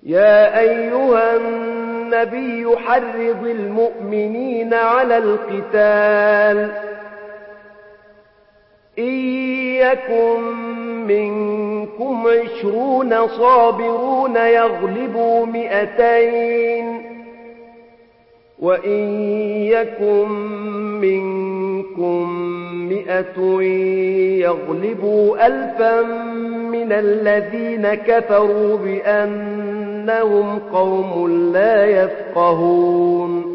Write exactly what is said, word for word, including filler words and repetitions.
يا أيها النبي حرض المؤمنين على القتال إن يكن منكم عشرون صابرون يغلبوا مئتين وإن يكن منكم مئة يغلبوا ألفا من الذين كفروا بأنهم قوم لا يفقهون